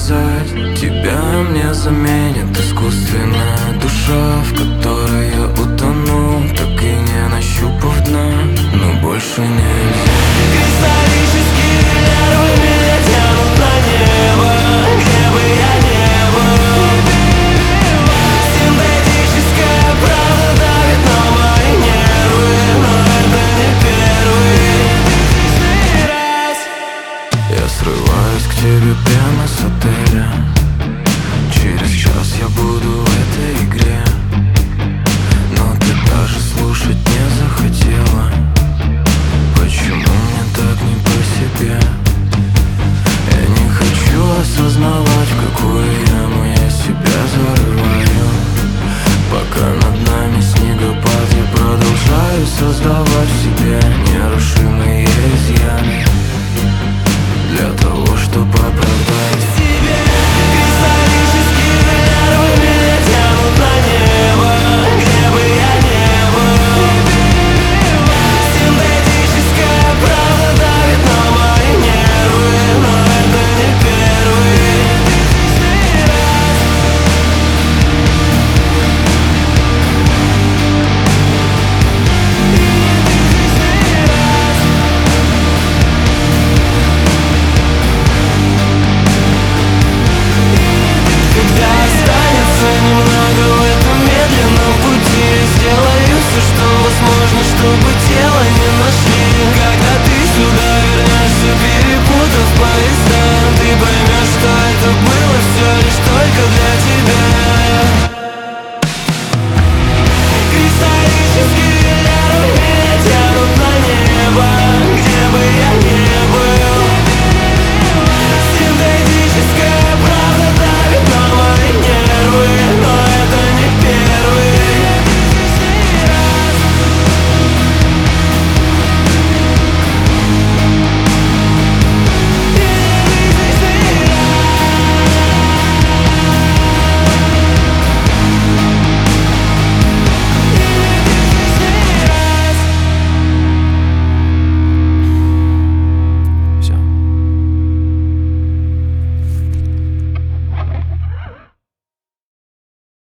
сказать. Тебя мне заменит искусственная душа, в которой я утону, так и не нащупав дна. Но больше нельзя. Кристаллические нервы меня тянут на небо, где бы я не был. Синтетическая правда давит на мои нервы, но это не первый раз. Я срываюсь к тебе прямо с отеля. Через час я буду в этой игре, но ты даже слушать не захотела. Почему мне так не по себе? Я не хочу осознавать, в какую яму я себя зарываю. Пока над нами снегопад, я продолжаю создавать в себе нерушимые изъяны.